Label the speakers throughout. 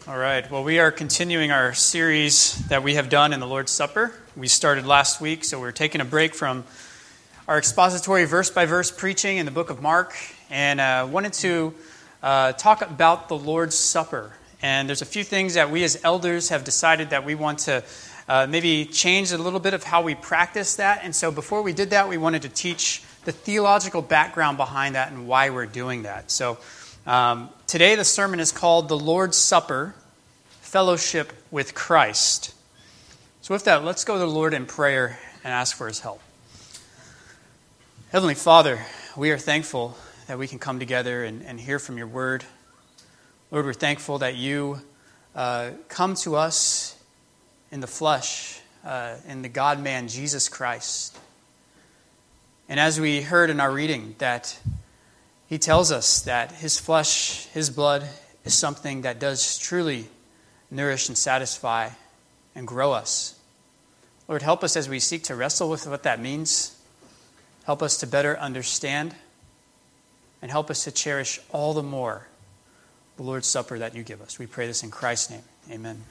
Speaker 1: All right. Well, we are continuing our series that we have done in the Lord's Supper. We started last week, so we're taking a break from our expository verse-by-verse preaching in the book of Mark, and wanted to talk about the Lord's Supper. And there's a few things that we as elders have decided that we want to maybe change a little bit of how we practice that. And so before we did that, we wanted to teach the theological background behind that and why we're doing that. So today the sermon is called The Lord's Supper, Fellowship with Christ. So with that, let's go to the Lord in prayer and ask for His help. Heavenly Father, we are thankful that we can come together and hear from Your Word. Lord, we're thankful that You come to us in the flesh, in the God-man, Jesus Christ. And as we heard in our reading, that He tells us that His flesh, His blood, is something that does truly nourish and satisfy and grow us. Lord, help us as we seek to wrestle with what that means. Help us to better understand, and help us to cherish all the more the Lord's Supper that You give us. We pray this in Christ's name. Amen.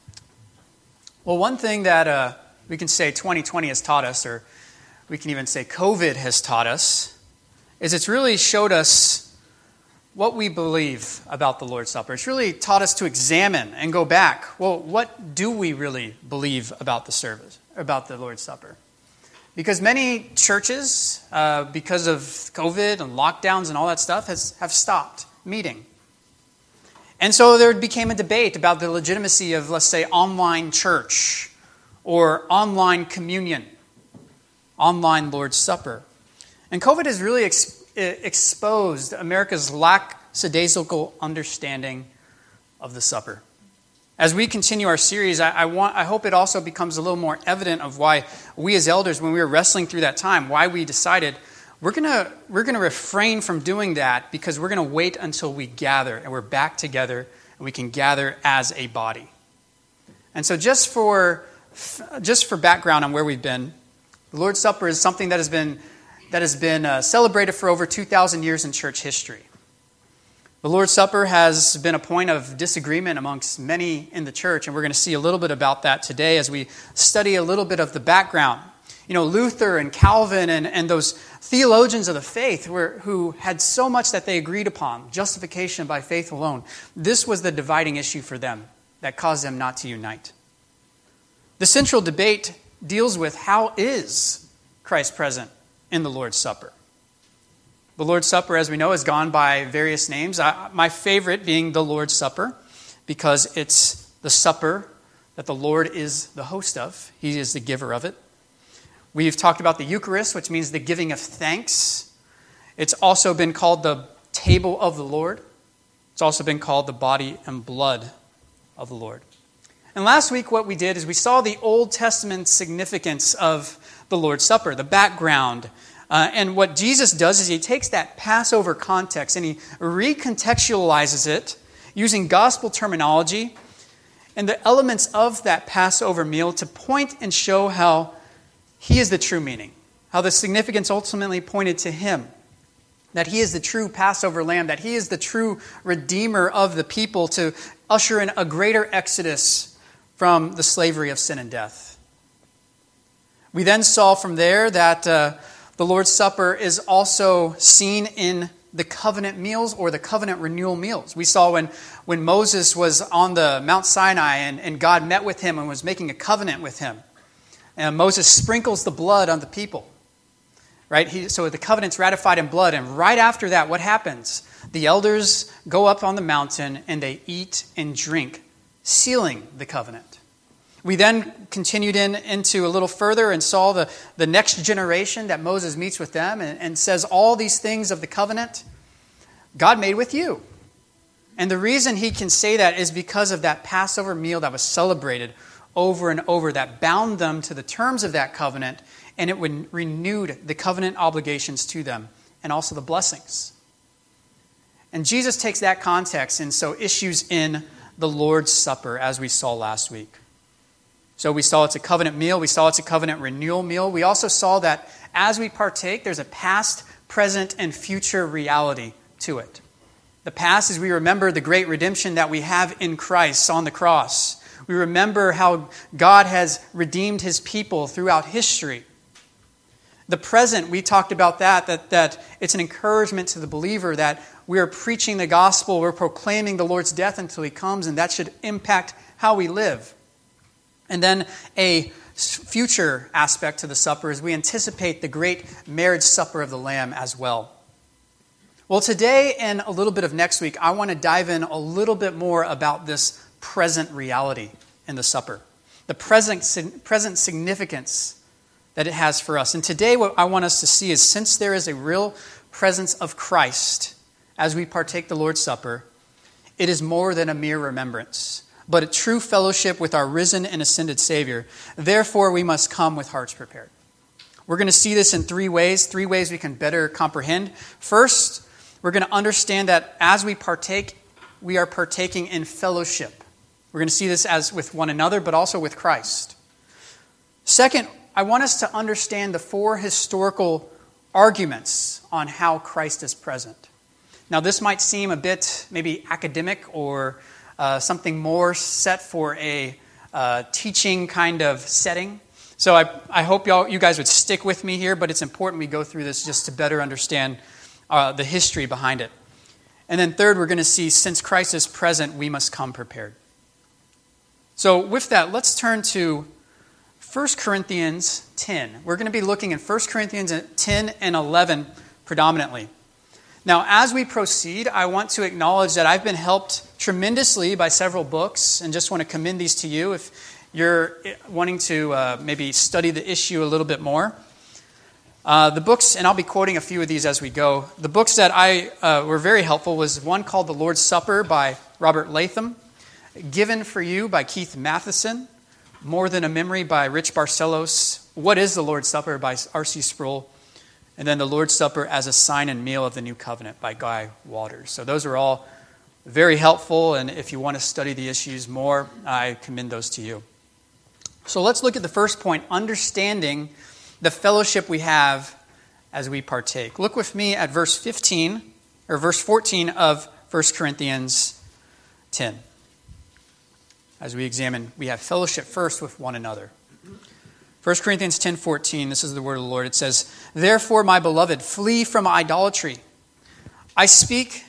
Speaker 1: Well, one thing that we can say 2020 has taught us, or we can even say COVID has taught us, is it's really showed us what we believe about the Lord's Supper. It's really taught us to examine and go back. Well, what do we really believe about the service, about the Lord's Supper? Because many churches, because of COVID and lockdowns and all that stuff, have stopped meeting. And so there became a debate about the legitimacy of, let's say, online church or online communion, online Lord's Supper. And COVID has really exposed America's lackadaisical understanding of the supper. As we continue our series, I hope it also becomes a little more evident of why we as elders, when we were wrestling through that time, why we decided we're gonna refrain from doing that, because we're gonna wait until we gather and we're back together and we can gather as a body. And so just for background on where we've been, the Lord's Supper is something that has been celebrated for over 2,000 years in church history. The Lord's Supper has been a point of disagreement amongst many in the church, and we're going to see a little bit about that today as we study a little bit of the background. You know, Luther and Calvin and those theologians of the faith who had so much that they agreed upon, justification by faith alone. This was the dividing issue for them that caused them not to unite. The central debate deals with how is Christ present in the Lord's Supper. The Lord's Supper, as we know, has gone by various names. My favorite being the Lord's Supper, because it's the supper that the Lord is the host of. He is the giver of it. We've talked about the Eucharist, which means the giving of thanks. It's also been called the table of the Lord. It's also been called the body and blood of the Lord. And last week what we did is we saw the Old Testament significance of the Lord's Supper, the background. And what Jesus does is He takes that Passover context and He recontextualizes it using gospel terminology and the elements of that Passover meal to point and show how He is the true meaning, how the significance ultimately pointed to Him, that He is the true Passover lamb, that He is the true Redeemer of the people to usher in a greater exodus from the slavery of sin and death. We then saw from there that the Lord's Supper is also seen in the covenant meals or the covenant renewal meals. We saw when Moses was on the Mount Sinai and God met with him and was making a covenant with him. And Moses sprinkles the blood on the people. Right? So the covenant's ratified in blood. And right after that, what happens? The elders go up on the mountain and they eat and drink, sealing the covenant. We then continued into a little further and saw the next generation that Moses meets with them and says all these things of the covenant God made with you. And the reason he can say that is because of that Passover meal that was celebrated over and over that bound them to the terms of that covenant, and it renewed the covenant obligations to them and also the blessings. And Jesus takes that context and so issues in the Lord's Supper as we saw last week. So we saw it's a covenant meal. We saw it's a covenant renewal meal. We also saw that as we partake, there's a past, present, and future reality to it. The past is we remember the great redemption that we have in Christ on the cross. We remember how God has redeemed his people throughout history. The present, we talked about that it's an encouragement to the believer that we are preaching the gospel, we're proclaiming the Lord's death until he comes, and that should impact how we live. And then a future aspect to the supper is we anticipate the great marriage supper of the Lamb as well. Well, today and a little bit of next week, I want to dive in a little bit more about this present reality in the supper, the present significance that it has for us. And today what I want us to see is, since there is a real presence of Christ as we partake the Lord's Supper, it is more than a mere remembrance, but a true fellowship with our risen and ascended Savior. Therefore, we must come with hearts prepared. We're going to see this in three ways we can better comprehend. First, we're going to understand that as we partake, we are partaking in fellowship. We're going to see this as with one another, but also with Christ. Second, I want us to understand the four historical arguments on how Christ is present. Now, this might seem a bit maybe academic or something more set for a teaching kind of setting. So I hope you guys would stick with me here, but it's important we go through this just to better understand the history behind it. And then third, we're going to see, since Christ is present, we must come prepared. So with that, let's turn to 1 Corinthians 10. We're going to be looking at 1 Corinthians 10 and 11 predominantly. Now, as we proceed, I want to acknowledge that I've been helped tremendously by several books, and just want to commend these to you if you're wanting to maybe study the issue a little bit more. The books, and I'll be quoting a few of these as we go. The books that were very helpful was one called The Lord's Supper by Robert Latham, Given for You by Keith Matheson, More Than a Memory by Rich Barcelos, What is the Lord's Supper by R.C. Sproul, and then The Lord's Supper as a Sign and Meal of the New Covenant by Guy Waters. So those are all very helpful, and if you want to study the issues more, I commend those to you. So let's look at the first point, understanding the fellowship we have as we partake. Look with me at verse 14 of 1 Corinthians 10. As we examine, we have fellowship first with one another. 1 Corinthians 10:14, this is the word of the Lord. It says, "Therefore, my beloved, flee from idolatry. I speak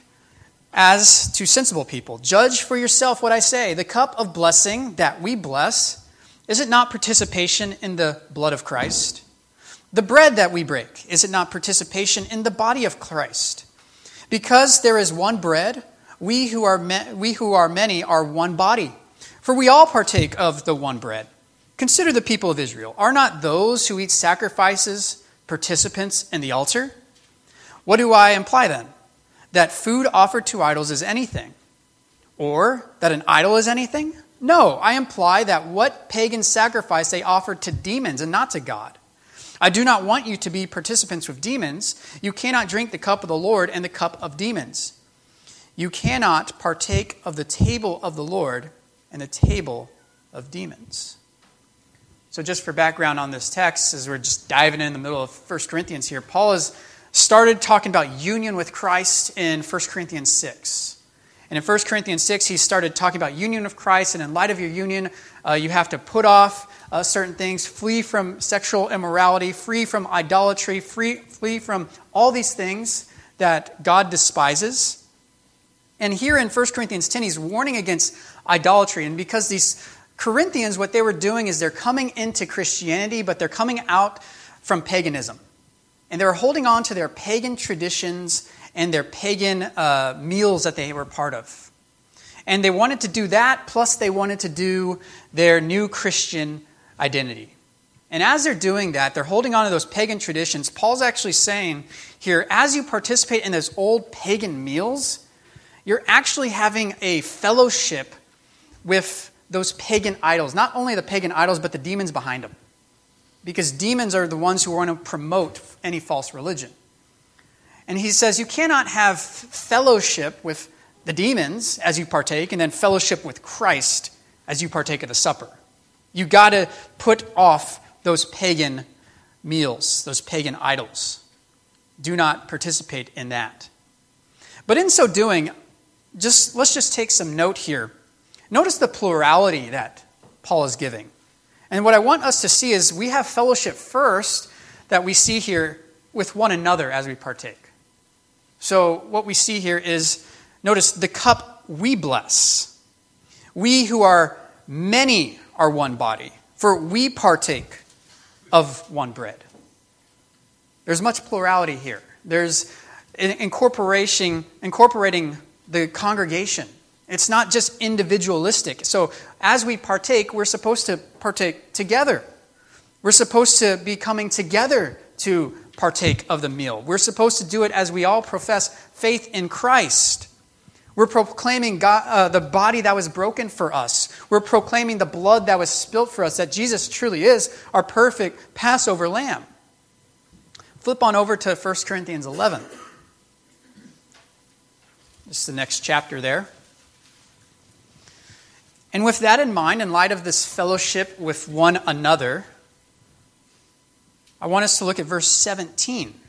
Speaker 1: as to sensible people. Judge for yourself what I say. The cup of blessing that we bless, is it not participation in the blood of Christ? The bread that we break, is it not participation in the body of Christ? Because there is one bread, we who are many are one body. For we all partake of the one bread. Consider the people of Israel. Are not those who eat sacrifices participants in the altar? What do I imply then? That food offered to idols is anything? Or that an idol is anything? No, I imply that what pagan sacrifice they offered to demons and not to God. I do not want you to be participants with demons. You cannot drink the cup of the Lord and the cup of demons. You cannot partake of the table of the Lord and the table of demons." So just for background on this text, as we're just diving in the middle of 1 Corinthians here, Paul has started talking about union with Christ in 1 Corinthians 6. And in 1 Corinthians 6, he started talking about union with Christ, and in light of your union, you have to put off certain things, flee from sexual immorality, flee from idolatry, flee from all these things that God despises. And here in 1 Corinthians 10, he's warning against idolatry. And because these Corinthians, what they were doing is they're coming into Christianity, but they're coming out from paganism. And they're holding on to their pagan traditions and their pagan meals that they were part of. And they wanted to do that, plus they wanted to do their new Christian identity. And as they're doing that, they're holding on to those pagan traditions. Paul's actually saying here, as you participate in those old pagan meals, you're actually having a fellowship with those pagan idols. Not only the pagan idols, but the demons behind them. Because demons are the ones who want to promote any false religion. And he says you cannot have fellowship with the demons as you partake, and then fellowship with Christ as you partake of the supper. You got to put off those pagan meals, those pagan idols. Do not participate in that. But in so doing, let's just take some note here. Notice the plurality that Paul is giving. And what I want us to see is we have fellowship first that we see here with one another as we partake. So what we see here is, notice the cup we bless. We who are many are one body, for we partake of one bread. There's much plurality here. There's incorporating the congregation. It's not just individualistic. So as we partake, we're supposed to partake together. We're supposed to be coming together to partake of the meal. We're supposed to do it as we all profess faith in Christ. We're proclaiming God, the body that was broken for us. We're proclaiming the blood that was spilt for us, that Jesus truly is our perfect Passover lamb. Flip on over to 1 Corinthians 11. This is the next chapter there. And with that in mind, in light of this fellowship with one another, I want us to look at verse 17. It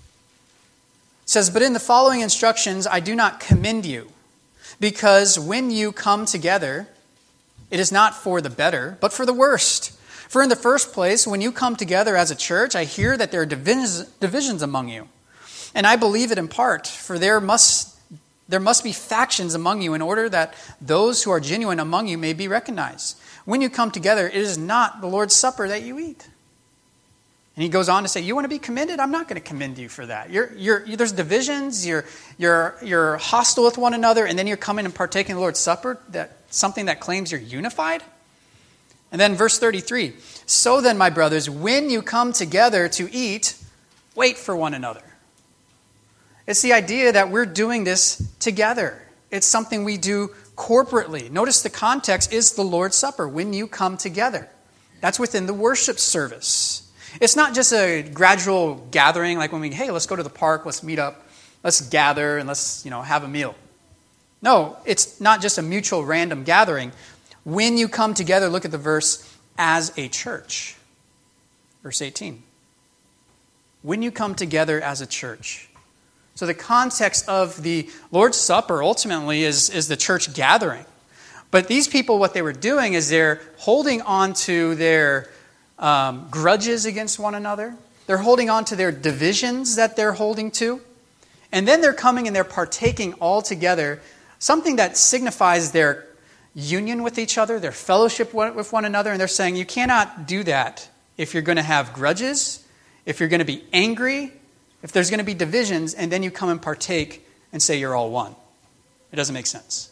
Speaker 1: says, "But in the following instructions I do not commend you, because when you come together, it is not for the better, but for the worst. For in the first place, when you come together as a church, I hear that there are divisions among you. And I believe it in part, for there must be factions among you in order that those who are genuine among you may be recognized. When you come together, it is not the Lord's Supper that you eat." And he goes on to say, you want to be commended? I'm not going to commend you for that. There's divisions, you're hostile with one another, and then you're coming and partaking of the Lord's Supper, something that claims you're unified? And then verse 33, "So then, my brothers, when you come together to eat, wait for one another." It's the idea that we're doing this together. It's something we do corporately. Notice the context is the Lord's Supper, when you come together. That's within the worship service. It's not just a gradual gathering, like when let's go to the park, let's meet up, let's gather, and let's, have a meal. No, it's not just a mutual random gathering. When you come together, look at the verse, as a church. Verse 18. When you come together as a church. So the context of the Lord's Supper ultimately is the church gathering. But these people, what they were doing is they're holding on to their grudges against one another. They're holding on to their divisions that they're holding to. And then they're coming and they're partaking all together, something that signifies their union with each other, their fellowship with one another. And they're saying, you cannot do that if you're going to have grudges, if you're going to be angry, if there's going to be divisions, and then you come and partake and say you're all one. It doesn't make sense.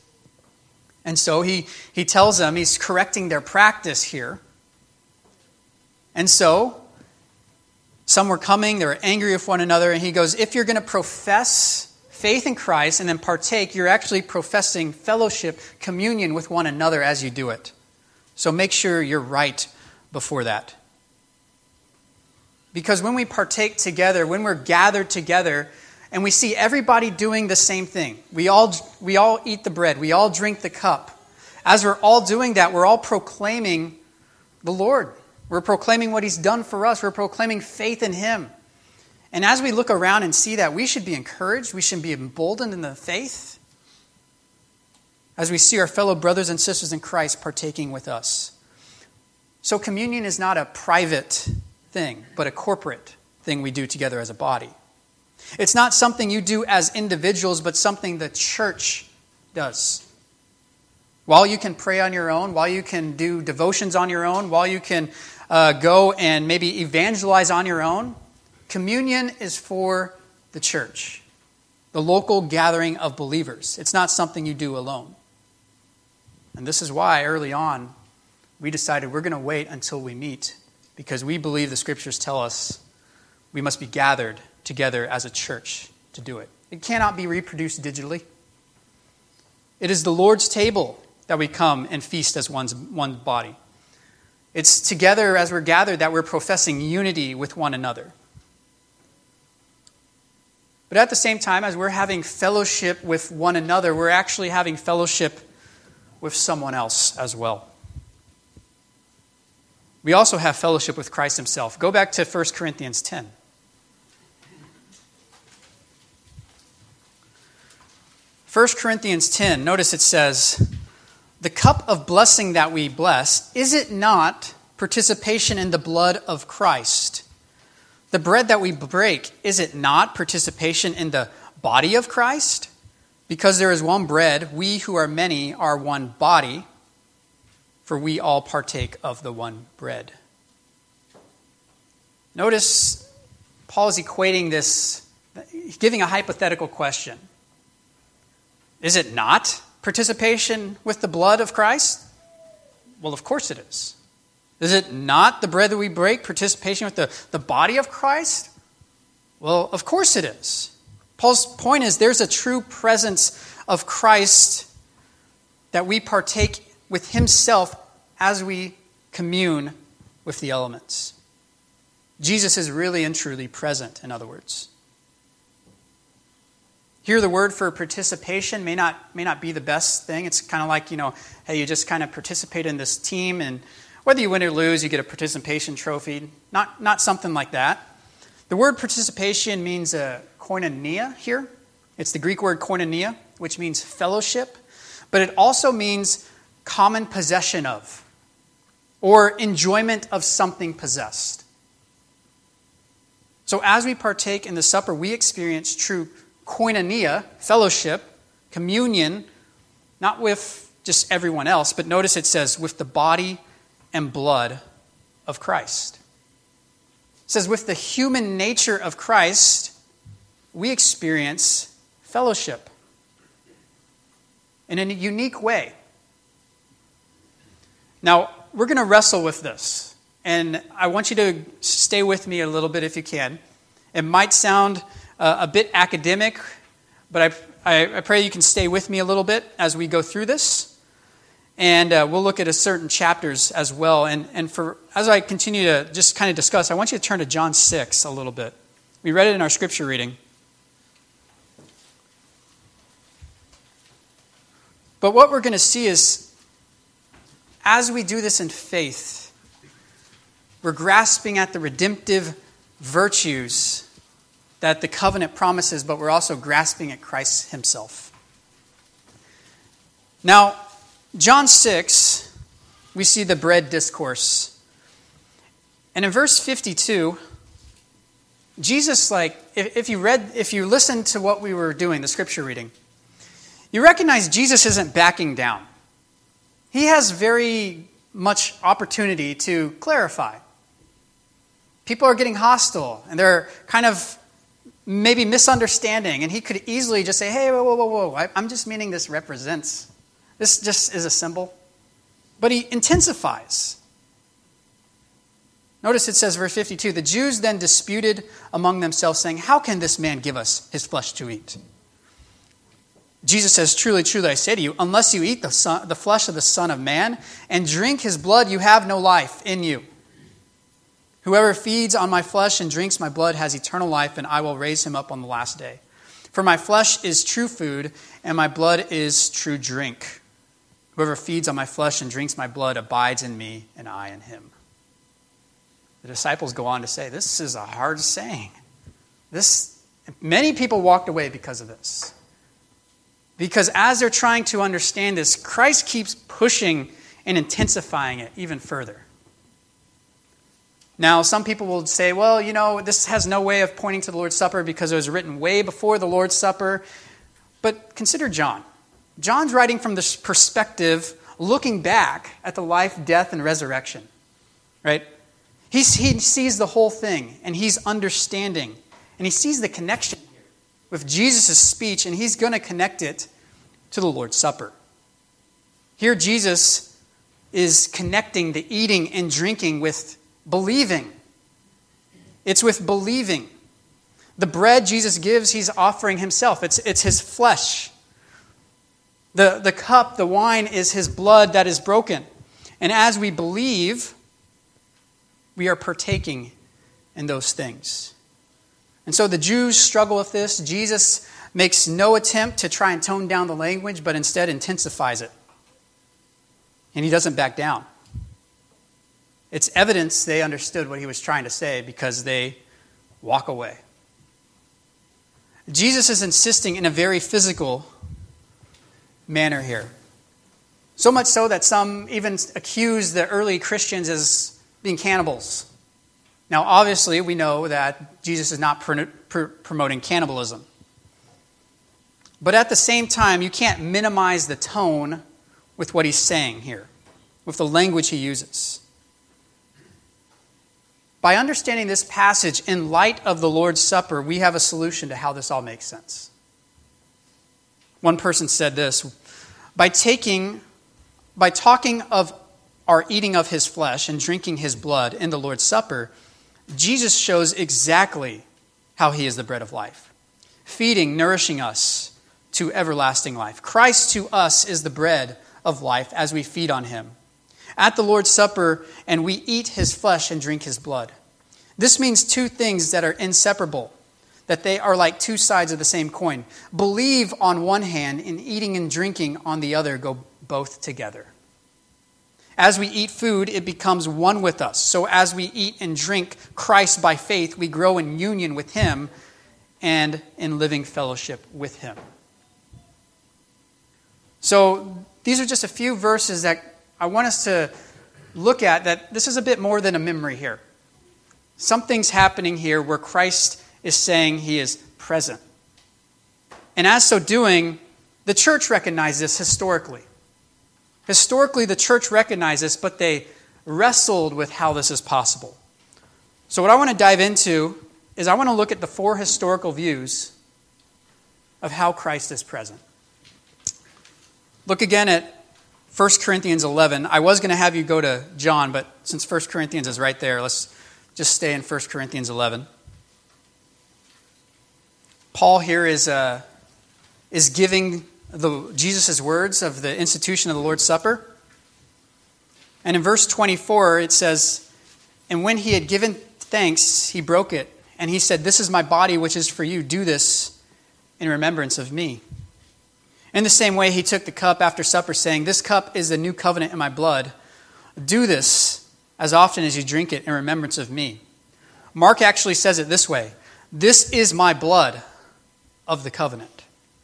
Speaker 1: And so he tells them, he's correcting their practice here. And so, some were coming, they were angry with one another, and he goes, if you're going to profess faith in Christ and then partake, you're actually professing fellowship, communion with one another as you do it. So make sure you're right before that. Because when we partake together, when we're gathered together, and we see everybody doing the same thing, we all eat the bread, we all drink the cup. As we're all doing that, we're all proclaiming the Lord. We're proclaiming what He's done for us. We're proclaiming faith in Him. And as we look around and see that, we should be encouraged. We should be emboldened in the faith as we see our fellow brothers and sisters in Christ partaking with us. So communion is not a private thing, but a corporate thing we do together as a body. It's not something you do as individuals, but something the church does. While you can pray on your own, while you can do devotions on your own, while you can go and maybe evangelize on your own, communion is for the church, the local gathering of believers. It's not something you do alone. And this is why early on we decided we're going to wait until we meet, because we believe the Scriptures tell us we must be gathered together as a church to do it. It cannot be reproduced digitally. It is the Lord's table that we come and feast as one body. It's together as we're gathered that we're professing unity with one another. But at the same time, as we're having fellowship with one another, we're actually having fellowship with someone else as well. We also have fellowship with Christ Himself. Go back to 1 Corinthians 10. 1 Corinthians 10, notice it says, "The cup of blessing that we bless, is it not participation in the blood of Christ? The bread that we break, is it not participation in the body of Christ? Because there is one bread, we who are many are one body, for we all partake of the one bread." Notice Paul is equating this, giving a hypothetical question. Is it not participation with the blood of Christ? Well, of course it is. Is it not the bread that we break, participation with the body of Christ? Well, of course it is. Paul's point is there's a true presence of Christ that we partake with himself as we commune with the elements. Jesus is really and truly present, in other words. Here, the word for participation may not be the best thing. It's kind of like, hey, you just kind of participate in this team, and whether you win or lose, you get a participation trophy. Not something like that. The word participation means koinonia here. It's the Greek word koinonia, which means fellowship, but it also means common possession of, or enjoyment of something possessed. So as we partake in the supper, we experience true koinonia, fellowship, communion, not with just everyone else, but notice it says with the body and blood of Christ. It says with the human nature of Christ, we experience fellowship in a unique way. Now, we're going to wrestle with this, and I want you to stay with me a little bit if you can. It might sound a bit academic, but I pray you can stay with me a little bit as we go through this. And we'll look at certain chapters as well. And as I continue to just kind of discuss, I want you to turn to John 6 a little bit. We read it in our scripture reading. But what we're going to see is, as we do this in faith, we're grasping at the redemptive virtues that the covenant promises, but we're also grasping at Christ himself. Now, John 6, we see the bread discourse. And in verse 52, Jesus, if you listen to what we were doing, the scripture reading, you recognize Jesus isn't backing down. He has very much opportunity to clarify. People are getting hostile, and they're kind of maybe misunderstanding, and he could easily just say, hey, whoa, I'm just meaning this represents. This just is a symbol. But he intensifies. Notice it says, verse 52, the Jews then disputed among themselves, saying, how can this man give us his flesh to eat? Jesus says, truly, truly, I say to you, unless you eat the flesh of the Son of Man and drink his blood, you have no life in you. Whoever feeds on my flesh and drinks my blood has eternal life, and I will raise him up on the last day. For my flesh is true food, and my blood is true drink. Whoever feeds on my flesh and drinks my blood abides in me, and I in him. The disciples go on to say, this is a hard saying. Many people walked away because of this. Because as they're trying to understand this, Christ keeps pushing and intensifying it even further. Now, some people will say, well, this has no way of pointing to the Lord's Supper because it was written way before the Lord's Supper. But consider John. John's writing from this perspective, looking back at the life, death, and resurrection. Right? He sees the whole thing, and he's understanding. And he sees the connection here with Jesus' speech, and he's going to connect it to the Lord's Supper. Here, Jesus is connecting the eating and drinking with believing. It's with believing. The bread Jesus gives, he's offering himself. It's his flesh. The cup, the wine, is his blood that is broken. And as we believe, we are partaking in those things. And so the Jews struggle with this. Jesus makes no attempt to try and tone down the language, but instead intensifies it. And he doesn't back down. It's evidence they understood what he was trying to say because they walk away. Jesus is insisting in a very physical manner here. So much so that some even accuse the early Christians as being cannibals. Now, obviously, we know that Jesus is not promoting cannibalism. But at the same time, you can't minimize the tone with what he's saying here, with the language he uses. By understanding this passage in light of the Lord's Supper, we have a solution to how this all makes sense. One person said this, by talking of our eating of his flesh and drinking his blood in the Lord's Supper, Jesus shows exactly how he is the bread of life, feeding, nourishing us to everlasting life. Christ to us is the bread of life as we feed on him. At the Lord's Supper, and we eat his flesh and drink his blood. This means two things that are inseparable, that they are like two sides of the same coin. Believe on one hand, and eating and drinking on the other go both together. As we eat food, it becomes one with us. So as we eat and drink Christ by faith, we grow in union with him and in living fellowship with him. So these are just a few verses that I want us to look at, that this is a bit more than a memory here. Something's happening here where Christ is saying he is present. And as so doing, the church recognized this historically. Historically, the church recognized this, but they wrestled with how this is possible. So what I want to dive into is I want to look at the four historical views of how Christ is present. Look again at 1 Corinthians 11. I was going to have you go to John, but since 1 Corinthians is right there, let's just stay in 1 Corinthians 11. Paul here is giving Jesus' words of the institution of the Lord's Supper. And in verse 24, it says, "And when he had given thanks, he broke it, and he said, 'This is my body, which is for you. Do this in remembrance of me.' In the same way, he took the cup after supper, saying, 'This cup is the new covenant in my blood. Do this as often as you drink it in remembrance of me.'" Mark actually says it this way, "This is my blood of the covenant."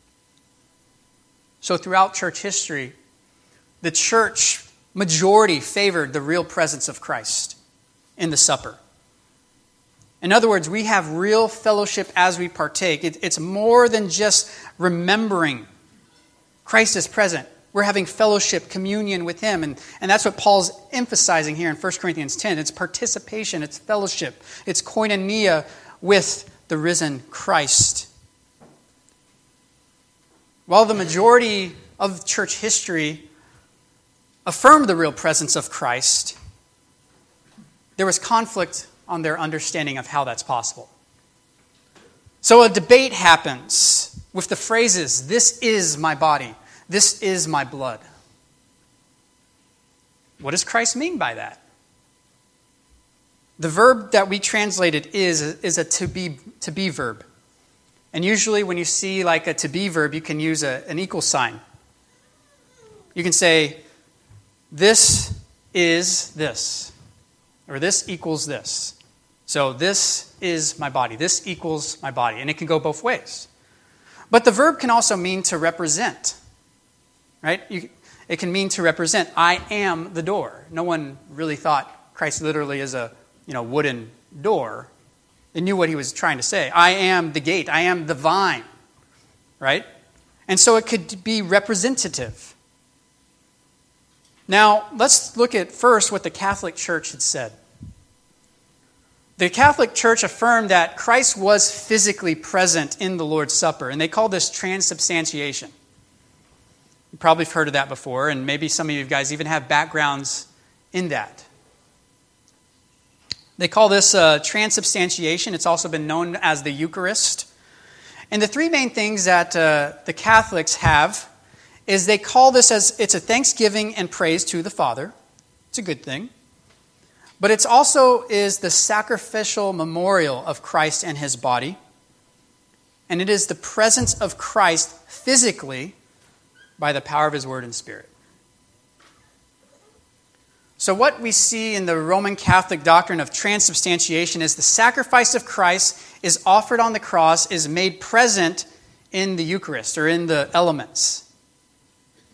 Speaker 1: So throughout church history, the church majority favored the real presence of Christ in the supper. In other words, we have real fellowship as we partake. It's more than just remembering Christ is present. We're having fellowship, communion with him. And that's what Paul's emphasizing here in 1 Corinthians 10. It's participation, it's fellowship, it's koinonia with the risen Christ. While the majority of church history affirmed the real presence of Christ, there was conflict on their understanding of how that's possible. So a debate happens with the phrases, "This is my body," "This is my blood." What does Christ mean by that? The verb that we translated is a to be verb. And usually when you see like a to be verb, you can use an equal sign. You can say, "This is this," or "This equals this." So this is my body. This equals my body. And it can go both ways. But the verb can also mean to represent. Right? It can mean to represent. I am the door. No one really thought Christ literally is a wooden door. They knew what he was trying to say. I am the gate. I am the vine. Right? And so it could be representative. Now, let's look at first what the Catholic Church had said. The Catholic Church affirmed that Christ was physically present in the Lord's Supper, and they call this transubstantiation. You probably have heard of that before, and maybe some of you guys even have backgrounds in that. They call this transubstantiation. It's also been known as the Eucharist. And the three main things that the Catholics have is they call this as, it's a thanksgiving and praise to the Father. It's a good thing. But it's also is the sacrificial memorial of Christ and his body. And it is the presence of Christ physically by the power of his word and spirit. So what we see in the Roman Catholic doctrine of transubstantiation is the sacrifice of Christ is offered on the cross, is made present in the Eucharist or in the elements.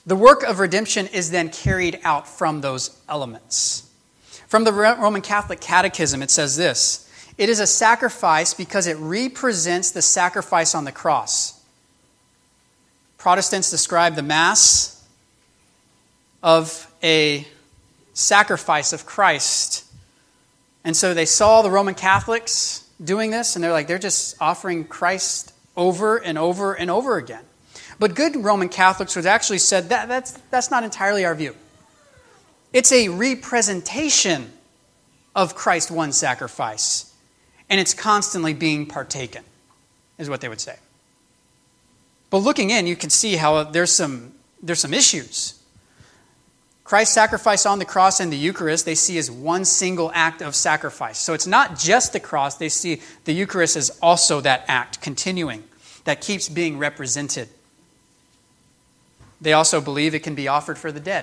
Speaker 1: the work of redemption is then carried out from those elements. From the Roman Catholic Catechism, it says this: it is a sacrifice because it represents the sacrifice on the cross. Protestants describe the Mass of a sacrifice of Christ. And so they saw the Roman Catholics doing this, and they're just offering Christ over and over and over again. But good Roman Catholics would actually said that's not entirely our view. It's a representation of Christ's one sacrifice, and it's constantly being partaken, is what they would say. But looking in, you can see how there's some issues. Christ's sacrifice on the cross and the Eucharist, they see as one single act of sacrifice. So it's not just the cross, they see the Eucharist as also that act continuing, that keeps being represented. They also believe it can be offered for the dead.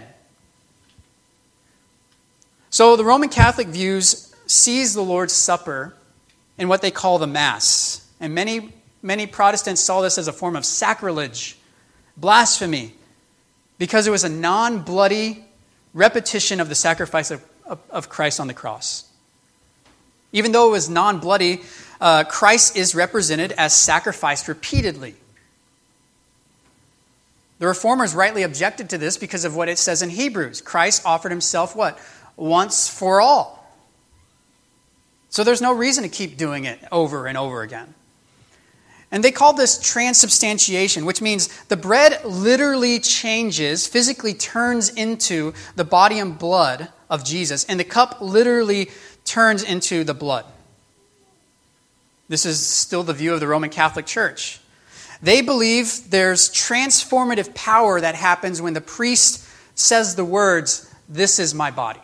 Speaker 1: So the Roman Catholic views sees the Lord's Supper in what they call the Mass. And many Protestants saw this as a form of sacrilege, blasphemy, because it was a non-bloody repetition of the sacrifice of Christ on the cross. Even though it was non-bloody, Christ is represented as sacrificed repeatedly. The Reformers rightly objected to this because of what it says in Hebrews. Christ offered himself what? Once for all. So there's no reason to keep doing it over and over again. And they call this transubstantiation, which means the bread literally changes, physically turns into the body and blood of Jesus, and the cup literally turns into the blood. This is still the view of the Roman Catholic Church. They believe there's transformative power that happens when the priest says the words, "This is my body."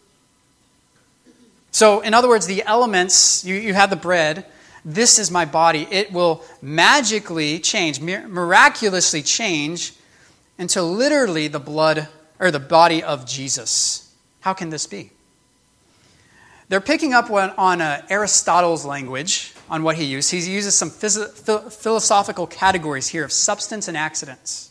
Speaker 1: So, in other words, the elements, you have the bread, "This is my body," it will magically change, miraculously change into literally the blood or the body of Jesus. How can this be? They're picking up on Aristotle's language, on what he used. He uses some philosophical categories here of substance and accidents.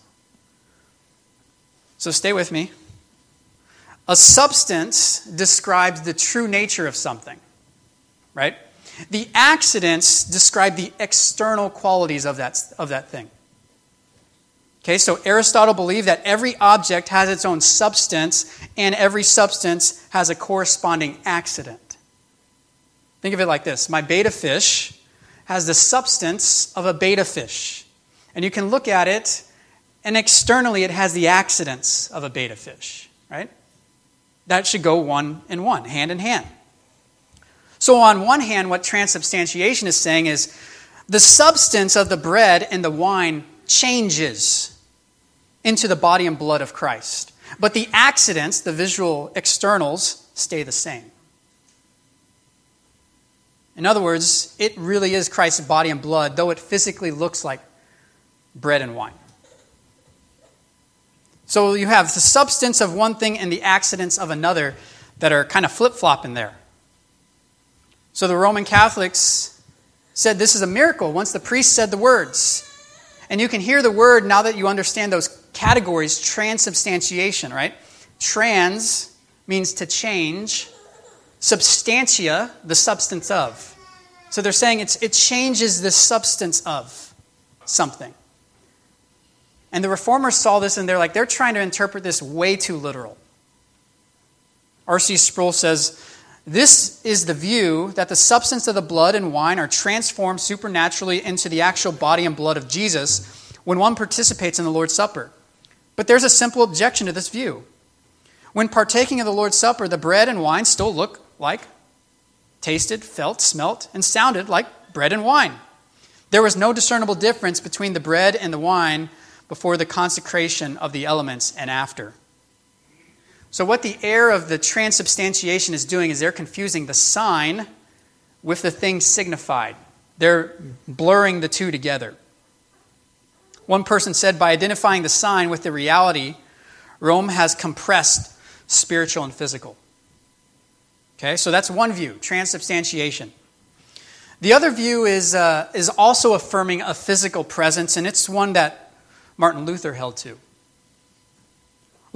Speaker 1: So stay with me. A substance describes the true nature of something, right? The accidents describe the external qualities of that thing. Okay, so Aristotle believed that every object has its own substance, and every substance has a corresponding accident. Think of it like this. My betta fish has the substance of a betta fish. And you can look at it, and externally it has the accidents of a betta fish, right? That should go one in one, hand in hand. So on one hand, what transubstantiation is saying is the substance of the bread and the wine changes into the body and blood of Christ. But the accidents, the visual externals, stay the same. In other words, it really is Christ's body and blood, though it physically looks like bread and wine. So you have the substance of one thing and the accidents of another that are kind of flip-flopping there. So the Roman Catholics said this is a miracle once the priest said the words. And you can hear the word now that you understand those categories, transubstantiation, right? Trans means to change. Substantia, the substance of. So they're saying it changes the substance of something. And the Reformers saw this and they're trying to interpret this way too literal. R.C. Sproul says, this is the view that the substance of the blood and wine are transformed supernaturally into the actual body and blood of Jesus when one participates in the Lord's Supper. But there's a simple objection to this view. When partaking of the Lord's Supper, the bread and wine still look like, tasted, felt, smelt, and sounded like bread and wine. There was no discernible difference between the bread and the wine before the consecration of the elements and after. So what the air of the transubstantiation is doing is they're confusing the sign with the thing signified. They're blurring the two together. One person said, by identifying the sign with the reality, Rome has compressed spiritual and physical. Okay, so that's one view, transubstantiation. The other view is also affirming a physical presence, and it's one that Martin Luther held to.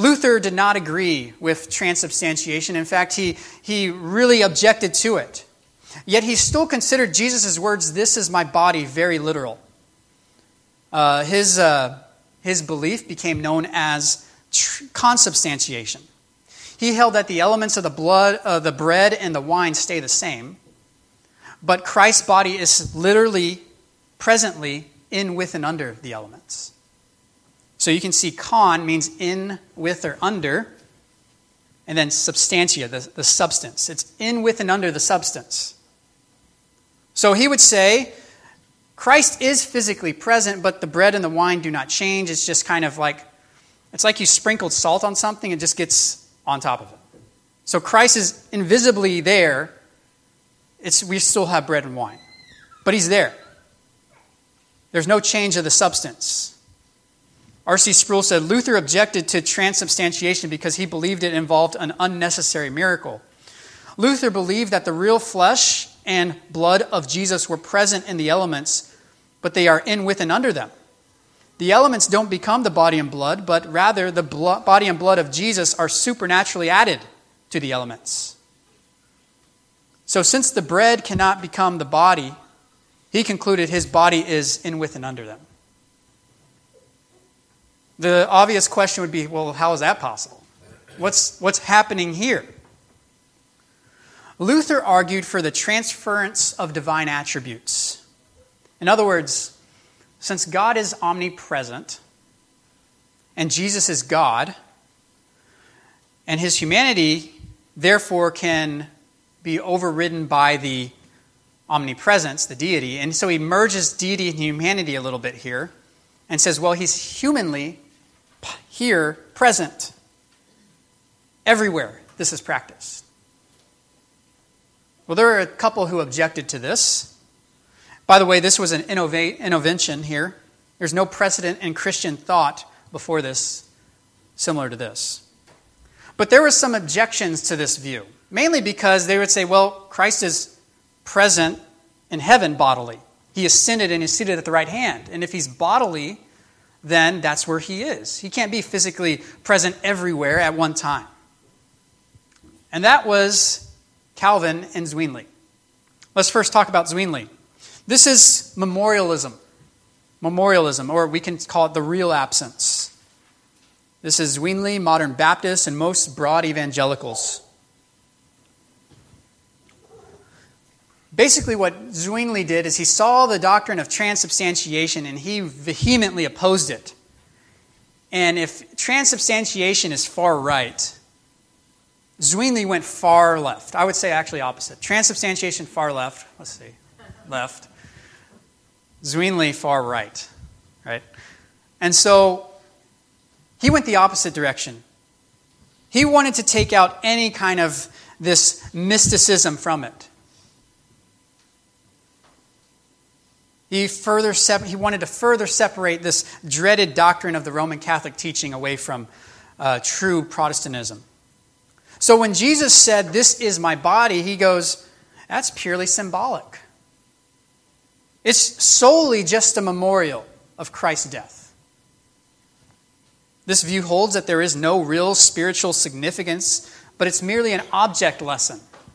Speaker 1: Luther did not agree with transubstantiation. In fact, he really objected to it. Yet he still considered Jesus' words, "This is my body," very literal. His belief became known as consubstantiation. He held that the elements of the bread and the wine stay the same, but Christ's body is literally, presently, in, with, and under the elements. So you can see con means in, with, or under, and then substantia, the substance. It's in, with, and under the substance. So he would say, Christ is physically present, but the bread and the wine do not change. It's just kind of like, it's like you sprinkled salt on something and just gets on top of it. So Christ is invisibly there. We still have bread and wine, but he's there. There's no change of the substance. R.C. Sproul said, Luther objected to transubstantiation because he believed it involved an unnecessary miracle. Luther believed that the real flesh and blood of Jesus were present in the elements, but they are in, with, and under them. The elements don't become the body and blood, but rather the body and blood of Jesus are supernaturally added to the elements. So since the bread cannot become the body, he concluded his body is in, with, and under them. The obvious question would be, well, how is that possible? What's happening here? Luther argued for the transference of divine attributes. In other words, since God is omnipresent, and Jesus is God, and his humanity, therefore, can be overridden by the omnipresence, the deity, and so he merges deity and humanity a little bit here, and says, well, he's humanly here, present, everywhere this is practiced. Well, there are a couple who objected to this. By the way, this was an innovation here. There's no precedent in Christian thought before this, similar to this. But there were some objections to this view, mainly because they would say, well, Christ is present in heaven bodily. He ascended and is seated at the right hand. And if he's bodily, then that's where he is. He can't be physically present everywhere at one time. And that was Calvin and Zwingli. Let's first talk about Zwingli. This is memorialism, or we can call it the real absence. This is Zwingli, modern Baptists, and most broad evangelicals. Basically what Zwingli did is he saw the doctrine of transubstantiation and he vehemently opposed it. And if transubstantiation is far right, Zwingli went far left. I would say actually opposite. Transubstantiation far left. Let's see. Left. Zwingli far right. Right? And so he went the opposite direction. He wanted to take out any kind of this mysticism from it. He wanted to further separate this dreaded doctrine of the Roman Catholic teaching away from true Protestantism. So when Jesus said, "This is my body," he goes, that's purely symbolic. It's solely just a memorial of Christ's death. This view holds that there is no real spiritual significance, but it's merely an object lesson.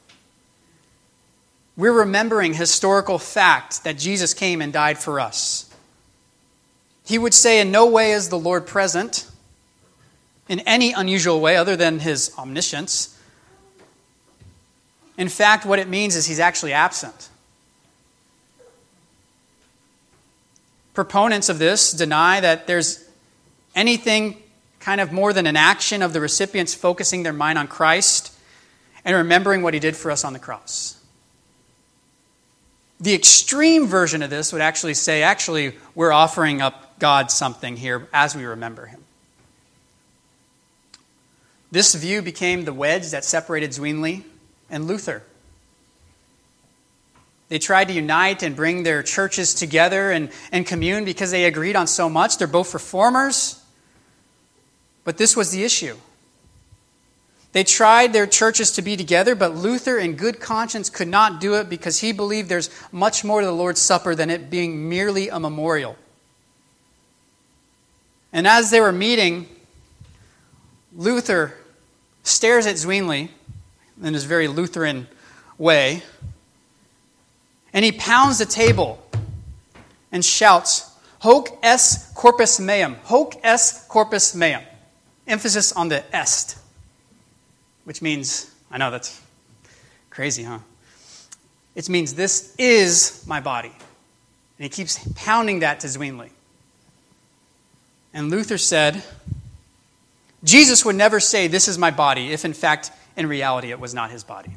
Speaker 1: We're remembering historical fact that Jesus came and died for us. He would say in no way is the Lord present in any unusual way other than his omniscience. In fact, what it means is he's actually absent. Proponents of this deny that there's anything kind of more than an action of the recipients focusing their mind on Christ and remembering what he did for us on the cross. The extreme version of this would actually say, we're offering up God something here as we remember him. This view became the wedge that separated Zwingli and Luther. They tried to unite and bring their churches together and commune because they agreed on so much. They're both reformers, but this was the issue. They tried their churches to be together, but Luther, in good conscience, could not do it because he believed there's much more to the Lord's Supper than it being merely a memorial. And as they were meeting, Luther stares at Zwingli in his very Lutheran way, and he pounds the table and shouts, "Hoc est corpus meum, hoc est corpus meum." Emphasis on the est, which means, I know that's crazy, huh? It means this is my body. And he keeps pounding that to Zwingli. And Luther said, Jesus would never say, "This is my body," if in fact, in reality, it was not his body.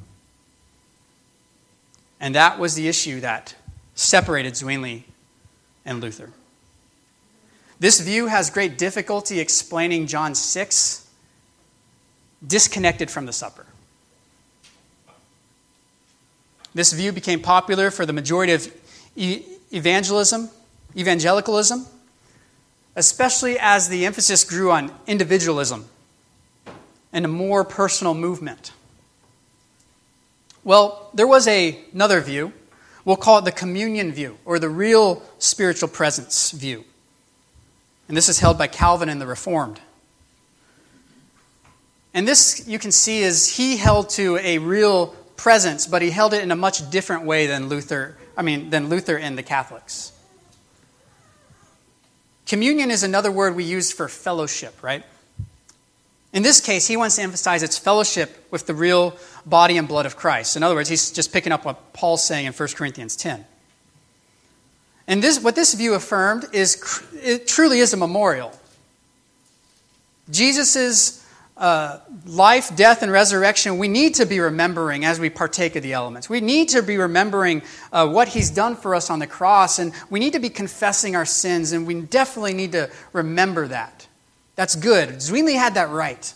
Speaker 1: And that was the issue that separated Zwingli and Luther. This view has great difficulty explaining John 6, disconnected from the supper. This view became popular for the majority of evangelicalism, especially as the emphasis grew on individualism and a more personal movement. Well, there was another view. We'll call it the communion view, or the real spiritual presence view. And this is held by Calvin and the Reformed. And this, you can see, is he held to a real presence, but he held it in a much different way than Luther and the Catholics. Communion is another word we use for fellowship, right? In this case, he wants to emphasize its fellowship with the real body and blood of Christ. In other words, he's just picking up what Paul's saying in 1 Corinthians 10. And what this view affirmed is it truly is a memorial. Jesus' life, death, and resurrection, we need to be remembering as we partake of the elements. We need to be remembering what he's done for us on the cross, and we need to be confessing our sins, and we definitely need to remember that. That's good. Zwingli had that right.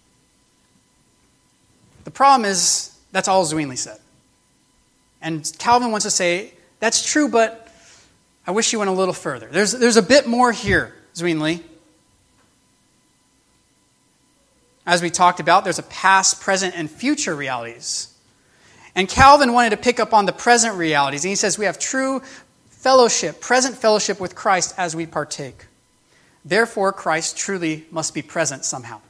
Speaker 1: The problem is, that's all Zwingli said. And Calvin wants to say, that's true, but I wish you went a little further. There's a bit more here, Zwingli. As we talked about, there's a past, present, and future realities. And Calvin wanted to pick up on the present realities. And he says we have true fellowship, present fellowship with Christ as we partake. Therefore, Christ truly must be present somehow.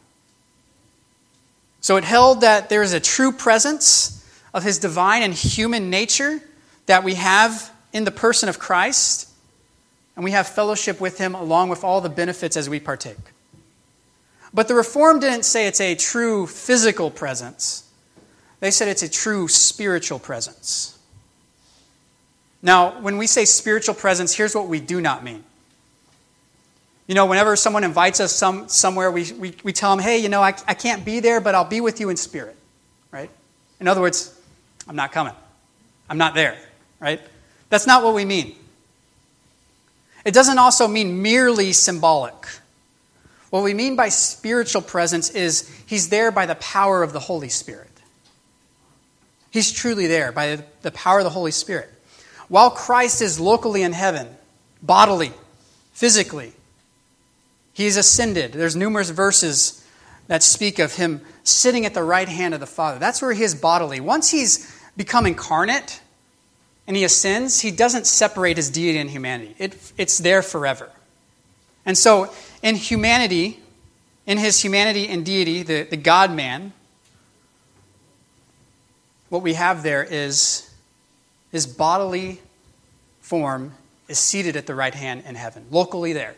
Speaker 1: So it held that there is a true presence of his divine and human nature that we have in the person of Christ, and we have fellowship with him along with all the benefits as we partake. But the Reformed didn't say it's a true physical presence. They said it's a true spiritual presence. Now, when we say spiritual presence, here's what we do not mean. You know, whenever someone invites us somewhere, we tell them, hey, you know, I can't be there, but I'll be with you in spirit, right? In other words, I'm not coming. I'm not there, right? That's not what we mean. It doesn't also mean merely symbolic. What we mean by spiritual presence is he's there by the power of the Holy Spirit. He's truly there by the power of the Holy Spirit. While Christ is locally in heaven, bodily, physically, he's ascended. There's numerous verses that speak of him sitting at the right hand of the Father. That's where he is bodily. Once he's become incarnate and he ascends, he doesn't separate his deity and humanity. It's there forever. And so in humanity, in his humanity and deity, the God-man, what we have there is his bodily form is seated at the right hand in heaven, locally there.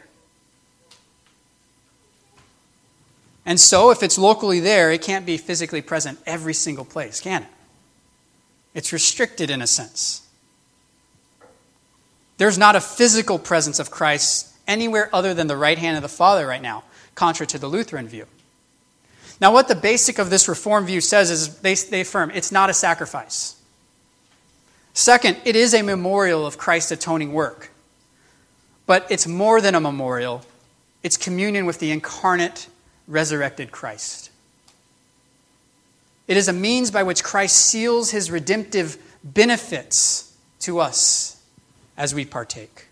Speaker 1: And so, if it's locally there, it can't be physically present every single place, can it? It's restricted in a sense. There's not a physical presence of Christ anywhere other than the right hand of the Father right now, contrary to the Lutheran view. Now, what the basic of this Reformed view says is they affirm it's not a sacrifice. Second, it is a memorial of Christ's atoning work. But it's more than a memorial. It's communion with the incarnate, resurrected Christ. It is a means by which Christ seals his redemptive benefits to us as we partake.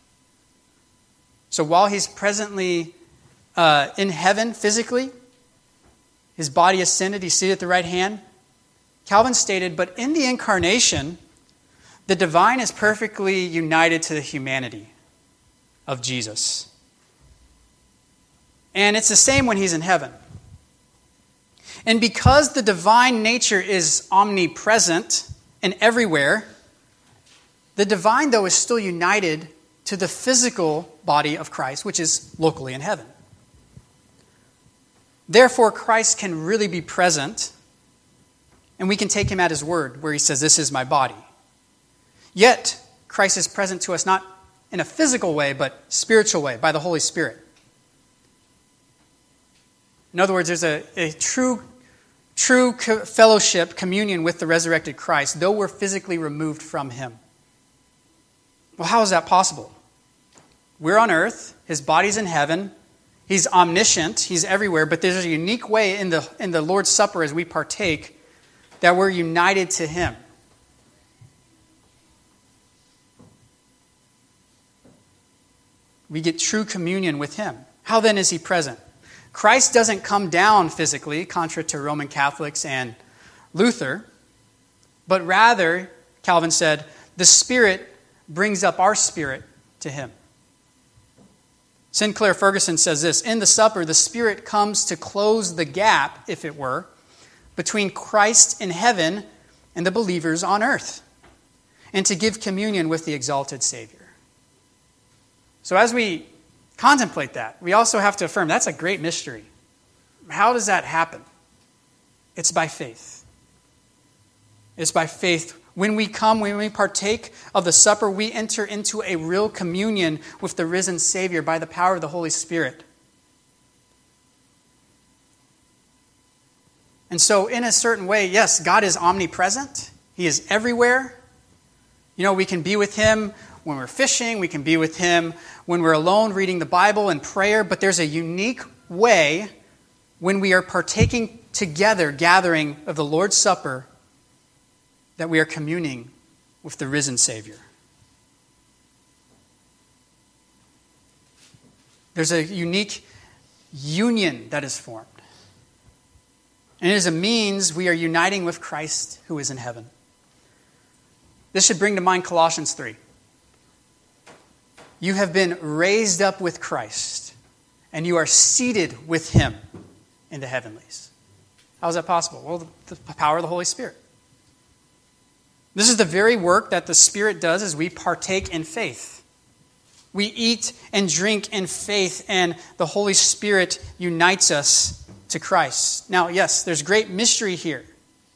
Speaker 1: So while he's presently in heaven physically, his body ascended, he's seated at the right hand, Calvin stated, but in the incarnation, the divine is perfectly united to the humanity of Jesus. And it's the same when he's in heaven. And because the divine nature is omnipresent and everywhere, the divine, though, is still united to the physical body of Christ, which is locally in heaven. Therefore, Christ can really be present, and we can take him at his word, where he says, "This is my body." Yet, Christ is present to us not in a physical way, but spiritual way, by the Holy Spirit. In other words, there's a true fellowship, communion with the resurrected Christ, though we're physically removed from him. Well, how is that possible? We're on earth, his body's in heaven, he's omniscient, he's everywhere, but there's a unique way in the Lord's Supper as we partake that we're united to him. We get true communion with him. How then is he present? Christ doesn't come down physically, contrary to Roman Catholics and Luther, but rather, Calvin said, the Spirit brings up our spirit to him. Sinclair Ferguson says this, "In the supper, the Spirit comes to close the gap, if it were, between Christ in heaven and the believers on earth, and to give communion with the exalted Savior." So as we contemplate that, we also have to affirm that's a great mystery. How does that happen? It's by faith. It's by faith. When we partake of the supper, we enter into a real communion with the risen Savior by the power of the Holy Spirit. And so, in a certain way, yes, God is omnipresent. He is everywhere. We can be with him when we're fishing. We can be with him when we're alone reading the Bible and prayer. But there's a unique way when we are partaking together, gathering of the Lord's Supper, that we are communing with the risen Savior. There's a unique union that is formed. And it is a means we are uniting with Christ who is in heaven. This should bring to mind Colossians 3. You have been raised up with Christ, and you are seated with him in the heavenlies. How is that possible? Well, the power of the Holy Spirit. This is the very work that the Spirit does as we partake in faith. We eat and drink in faith, and the Holy Spirit unites us to Christ. Now, yes, there's great mystery here.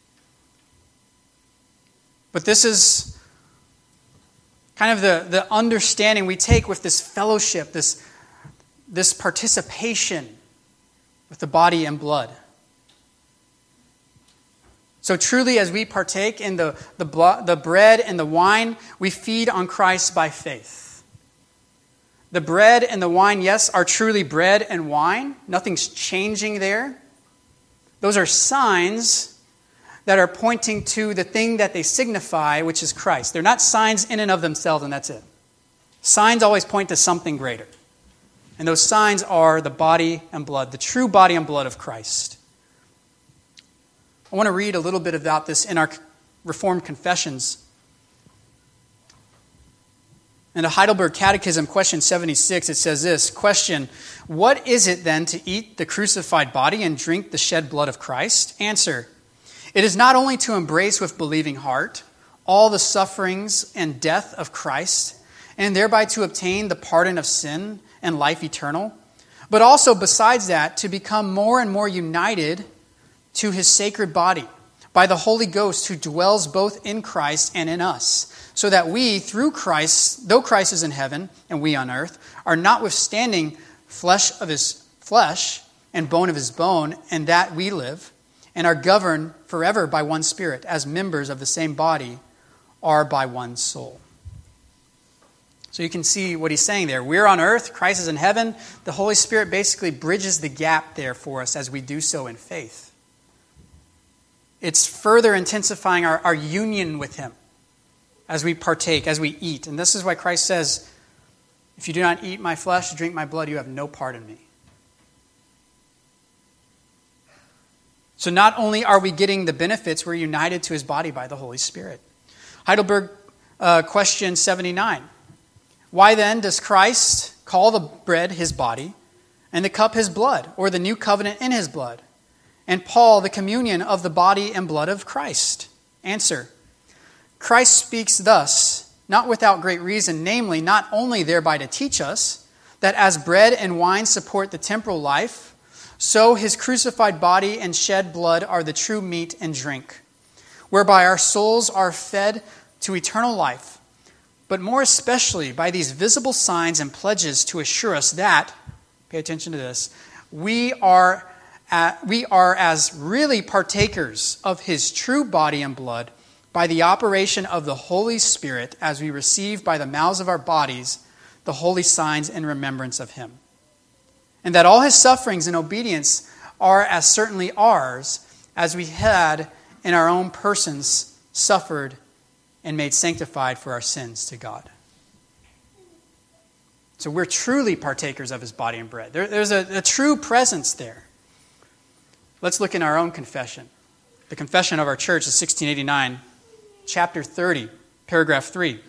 Speaker 1: But this is kind of the understanding we take with this fellowship, this participation with the body and blood. So truly, as we partake in the bread and the wine, we feed on Christ by faith. The bread and the wine, yes, are truly bread and wine. Nothing's changing there. Those are signs that are pointing to the thing that they signify, which is Christ. They're not signs in and of themselves, and that's it. Signs always point to something greater. And those signs are the body and blood, the true body and blood of Christ. I want to read a little bit about this in our Reformed Confessions. In the Heidelberg Catechism, question 76, it says this, question, what is it then to eat the crucified body and drink the shed blood of Christ? Answer, it is not only to embrace with believing heart all the sufferings and death of Christ, and thereby to obtain the pardon of sin and life eternal, but also besides that, to become more and more united to his sacred body by the Holy Ghost who dwells both in Christ and in us, so that we, through Christ, though Christ is in heaven and we on earth, are notwithstanding flesh of his flesh and bone of his bone, and that we live, and are governed forever by one Spirit, as members of the same body are by one soul. So you can see what he's saying there. We're on earth, Christ is in heaven. The Holy Spirit basically bridges the gap there for us as we do so in faith. It's further intensifying our union with him as we partake, as we eat. And this is why Christ says, if you do not eat my flesh, drink my blood, you have no part in me. So not only are we getting the benefits, we're united to his body by the Holy Spirit. Heidelberg question 79. Why then does Christ call the bread his body and the cup his blood, or the new covenant in his blood? And Paul, the communion of the body and blood of Christ? Answer: Christ speaks thus, not without great reason, namely, not only thereby to teach us that as bread and wine support the temporal life, so his crucified body and shed blood are the true meat and drink, whereby our souls are fed to eternal life, but more especially by these visible signs and pledges to assure us that, pay attention to this, we are as really partakers of his true body and blood by the operation of the Holy Spirit as we receive by the mouths of our bodies the holy signs in remembrance of him. And that all his sufferings and obedience are as certainly ours as we had in our own persons suffered and made sanctified for our sins to God. So we're truly partakers of his body and bread. There's a true presence there. Let's look in our own confession. The confession of our church is 1689, chapter 30, paragraph 3.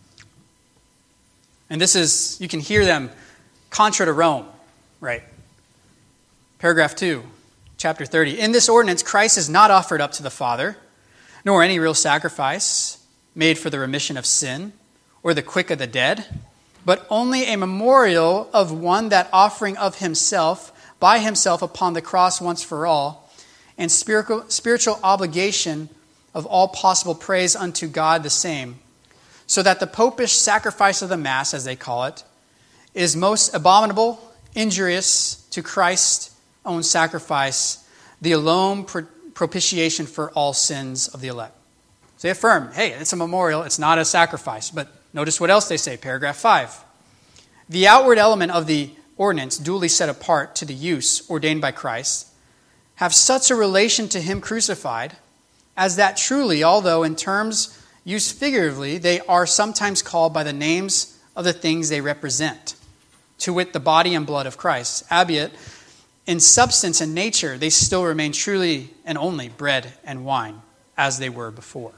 Speaker 1: And this is, you can hear them contra to Rome, right? Paragraph 2, chapter 30. In this ordinance, Christ is not offered up to the Father, nor any real sacrifice made for the remission of sin or the quick of the dead, but only a memorial of one that offering of himself by himself upon the cross once for all, and spiritual obligation of all possible praise unto God the same, so that the popish sacrifice of the Mass, as they call it, is most abominable, injurious to Christ's own sacrifice, the alone propitiation for all sins of the elect. So they affirm, hey, it's a memorial, it's not a sacrifice. But notice what else they say, paragraph 5. The outward element of the ordinance, duly set apart to the use ordained by Christ, have such a relation to him crucified, as that truly, although in terms used figuratively, they are sometimes called by the names of the things they represent, to wit, the body and blood of Christ. Albeit, in substance and nature, they still remain truly and only bread and wine, as they were before.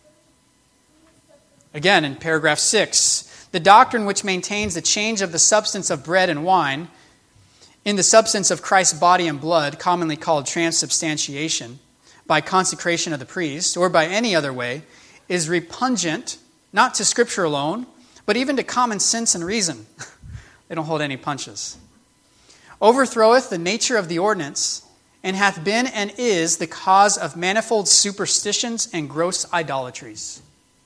Speaker 1: Again, in paragraph 6, the doctrine which maintains the change of the substance of bread and wine in the substance of Christ's body and blood, commonly called transubstantiation, by consecration of the priest, or by any other way, is repugnant, not to Scripture alone, but even to common sense and reason. They don't hold any punches. Overthroweth the nature of the ordinance, and hath been and is the cause of manifold superstitions and gross idolatries.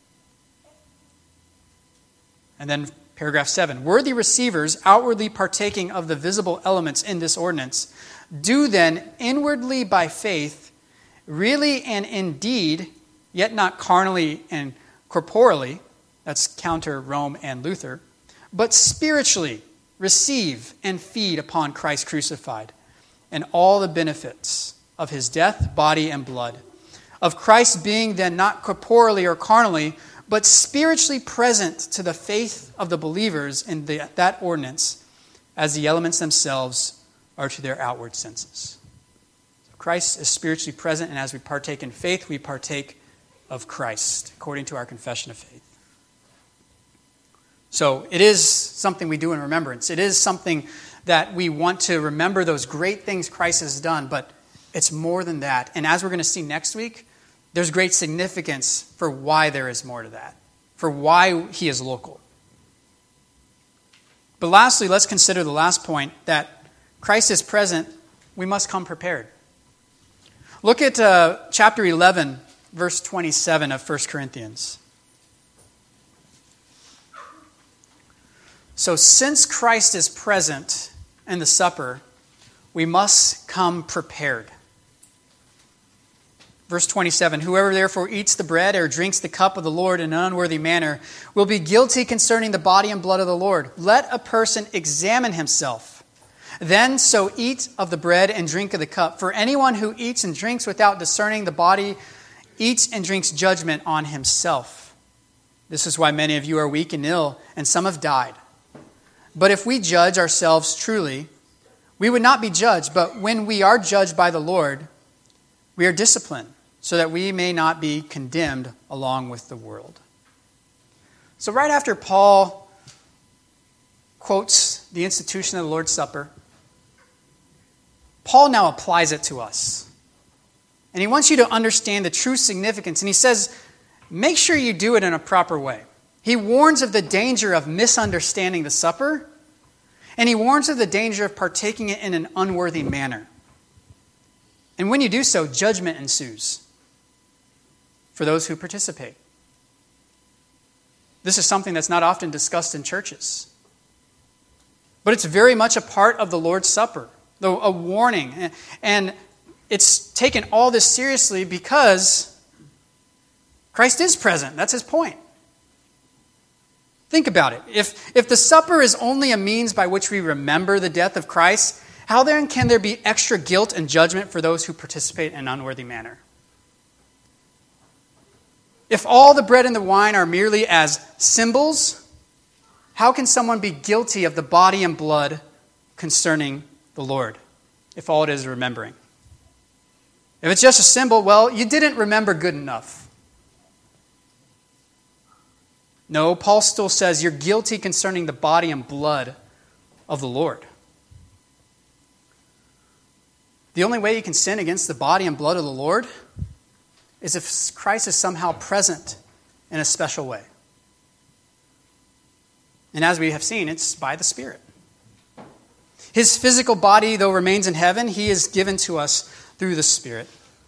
Speaker 1: And then paragraph 7. Worthy receivers, outwardly partaking of the visible elements in this ordinance, do then inwardly by faith, really and indeed, yet not carnally and corporally, that's counter Rome and Luther, but spiritually receive and feed upon Christ crucified and all the benefits of his death, body, and blood. Of Christ being then not corporally or carnally, but spiritually present to the faith of the believers in that ordinance, as the elements themselves are to their outward senses. Christ is spiritually present, and as we partake in faith, we partake of Christ, according to our confession of faith. So it is something we do in remembrance. It is something that we want to remember those great things Christ has done, but it's more than that. And as we're going to see next week, there's great significance for why there is more to that, for why he is local. But lastly, let's consider the last point, that Christ is present, we must come prepared. Look at chapter 11, verse 27 of 1 Corinthians. So since Christ is present in the supper, we must come prepared. Verse 27, whoever therefore eats the bread or drinks the cup of the Lord in an unworthy manner will be guilty concerning the body and blood of the Lord. Let a person examine himself. Then so eat of the bread and drink of the cup. For anyone who eats and drinks without discerning the body eats and drinks judgment on himself. This is why many of you are weak and ill, and some have died. But if we judge ourselves truly, we would not be judged. But when we are judged by the Lord, we are disciplined, so that we may not be condemned along with the world. So right after Paul quotes the institution of the Lord's Supper, Paul now applies it to us. And he wants you to understand the true significance. And he says, make sure you do it in a proper way. He warns of the danger of misunderstanding the supper, and he warns of the danger of partaking it in an unworthy manner. And when you do so, judgment ensues for those who participate. This is something that's not often discussed in churches. But it's very much a part of the Lord's Supper, though a warning. And it's taken all this seriously because Christ is present. That's his point. Think about it. If the supper is only a means by which we remember the death of Christ, how then can there be extra guilt and judgment for those who participate in an unworthy manner? If all the bread and the wine are merely as symbols, how can someone be guilty of the body and blood concerning the Lord, if all it is remembering? If it's just a symbol, well, you didn't remember good enough. No, Paul still says you're guilty concerning the body and blood of the Lord. The only way you can sin against the body and blood of the Lord is if Christ is somehow present in a special way. And as we have seen, it's by the Spirit. His physical body, though, remains in heaven, he is given to us through the Spirit.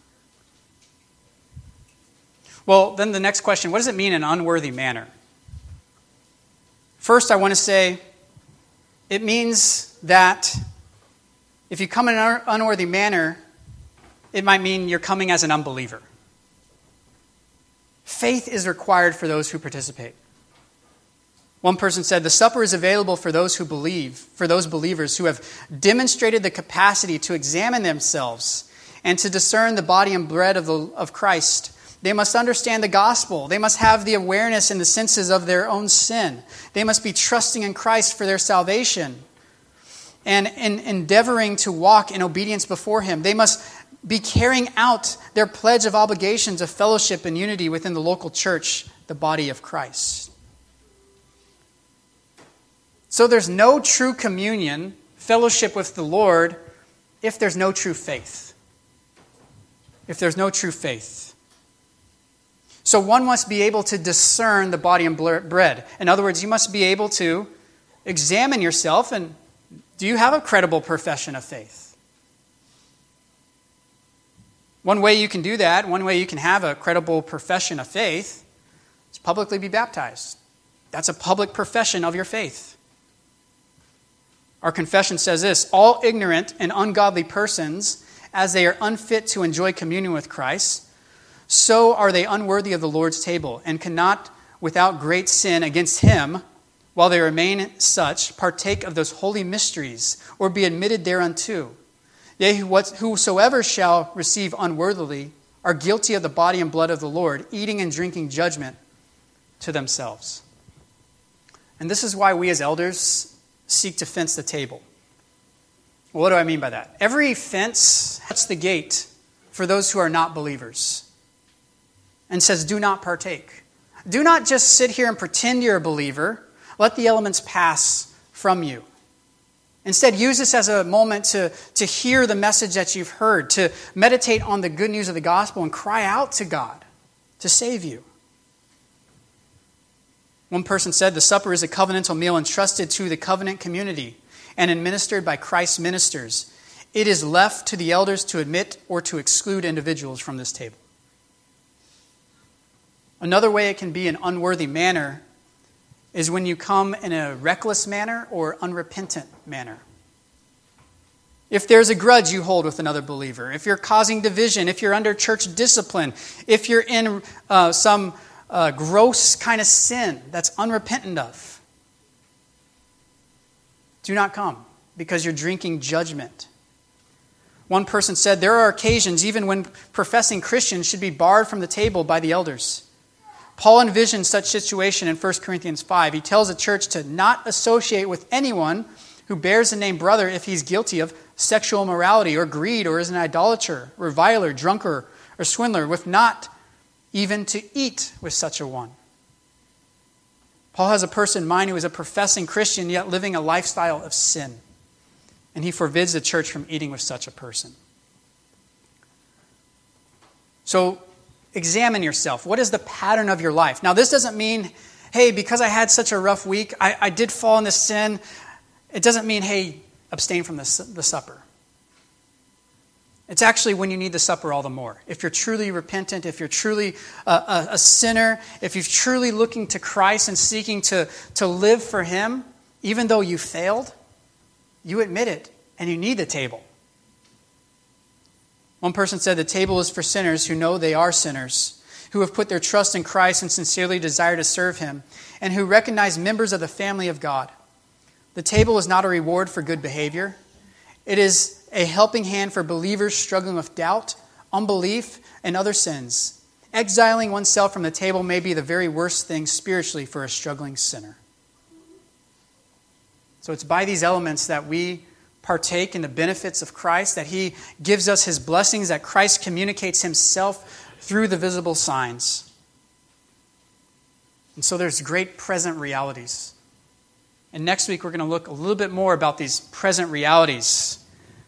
Speaker 1: Well, then the next question, what does it mean in an unworthy manner? First, I want to say it means that if you come in an unworthy manner, it might mean you're coming as an unbeliever. Faith is required for those who participate. One person said, the supper is available for those who believe, for those believers who have demonstrated the capacity to examine themselves and to discern the body and blood of Christ. They must understand the gospel. They must have the awareness and the senses of their own sin. They must be trusting in Christ for their salvation and in endeavoring to walk in obedience before him. They must be carrying out their pledge of obligations of fellowship and unity within the local church, the body of Christ. So there's no true communion, fellowship with the Lord, if there's no true faith. If there's no true faith. So one must be able to discern the body and bread. In other words, you must be able to examine yourself and do you have a credible profession of faith? One way you can do that, one way you can have a credible profession of faith is publicly be baptized. That's a public profession of your faith. Our confession says this, all ignorant and ungodly persons, as they are unfit to enjoy communion with Christ, so are they unworthy of the Lord's table, and cannot, without great sin against him, while they remain such, partake of those holy mysteries, or be admitted thereunto. Yea, whosoever shall receive unworthily are guilty of the body and blood of the Lord, eating and drinking judgment to themselves. And this is why we as elders seek to fence the table. What do I mean by that? Every fence shuts the gate for those who are not believers and says, do not partake. Do not just sit here and pretend you're a believer. Let the elements pass from you. Instead, use this as a moment to hear the message that you've heard, to meditate on the good news of the gospel and cry out to God to save you. One person said, the supper is a covenantal meal entrusted to the covenant community and administered by Christ's ministers. It is left to the elders to admit or to exclude individuals from this table. Another way it can be an unworthy manner is when you come in a reckless manner or unrepentant manner. If there's a grudge you hold with another believer, if you're causing division, if you're under church discipline, if you're in some gross kind of sin that's unrepentant of, do not come because you're drinking judgment. One person said, there are occasions even when professing Christians should be barred from the table by the elders. Paul envisions such situation in 1 Corinthians 5. He tells the church to not associate with anyone who bears the name brother if he's guilty of sexual immorality or greed or is an idolater, reviler, drunkard, or swindler, with not even to eat with such a one. Paul has a person in mind who is a professing Christian yet living a lifestyle of sin. And he forbids the church from eating with such a person. So examine yourself. What is the pattern of your life? Now, this doesn't mean, hey, because I had such a rough week, I did fall into sin. It doesn't mean, hey, abstain from the supper. It's actually when you need the supper all the more. If you're truly repentant, if you're truly a sinner, if you're truly looking to Christ and seeking to live for Him, even though you failed, you admit it, and you need the table. One person said the table is for sinners who know they are sinners, who have put their trust in Christ and sincerely desire to serve Him, and who recognize members of the family of God. The table is not a reward for good behavior. It is a helping hand for believers struggling with doubt, unbelief, and other sins. Exiling oneself from the table may be the very worst thing spiritually for a struggling sinner. So it's by these elements that we partake in the benefits of Christ, that He gives us His blessings, that Christ communicates Himself through the visible signs. And so there's great present realities. And next week we're going to look a little bit more about these present realities.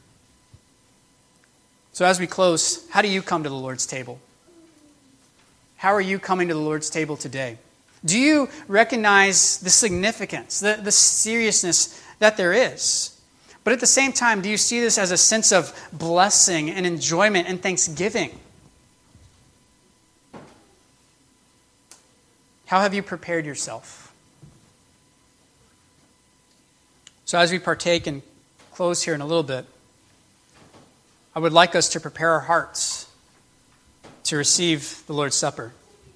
Speaker 1: So as we close, how do you come to the Lord's table? How are you coming to the Lord's table today? Do you recognize the significance, the seriousness that there is? But at the same time, do you see this as a sense of blessing and enjoyment and thanksgiving? How have you prepared yourself? So as we partake and close here in a little bit, I would like us to prepare our hearts to receive the Lord's Supper.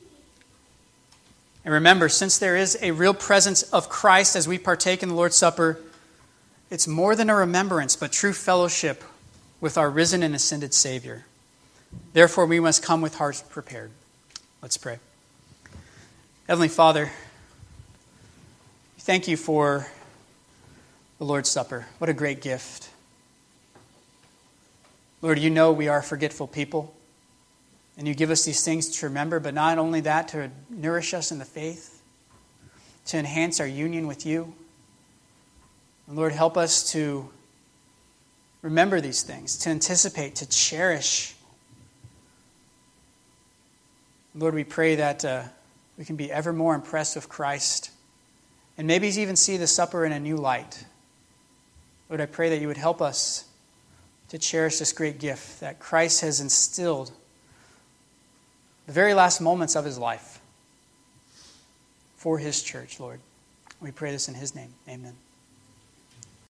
Speaker 1: And remember, since there is a real presence of Christ as we partake in the Lord's Supper, it's more than a remembrance, but true fellowship with our risen and ascended Savior. Therefore, we must come with hearts prepared. Let's pray. Heavenly Father, thank you for the Lord's Supper. What a great gift. Lord, you know we are forgetful people, and you give us these things to remember, but not only that, to nourish us in the faith, to enhance our union with you. And Lord, help us to remember these things, to anticipate, to cherish. Lord, we pray that we can be ever more impressed with Christ, and maybe even see the supper in a new light. Lord, I pray that you would help us to cherish this great gift that Christ has instilled the very last moments of His life for His church, Lord. We pray this in His name. Amen.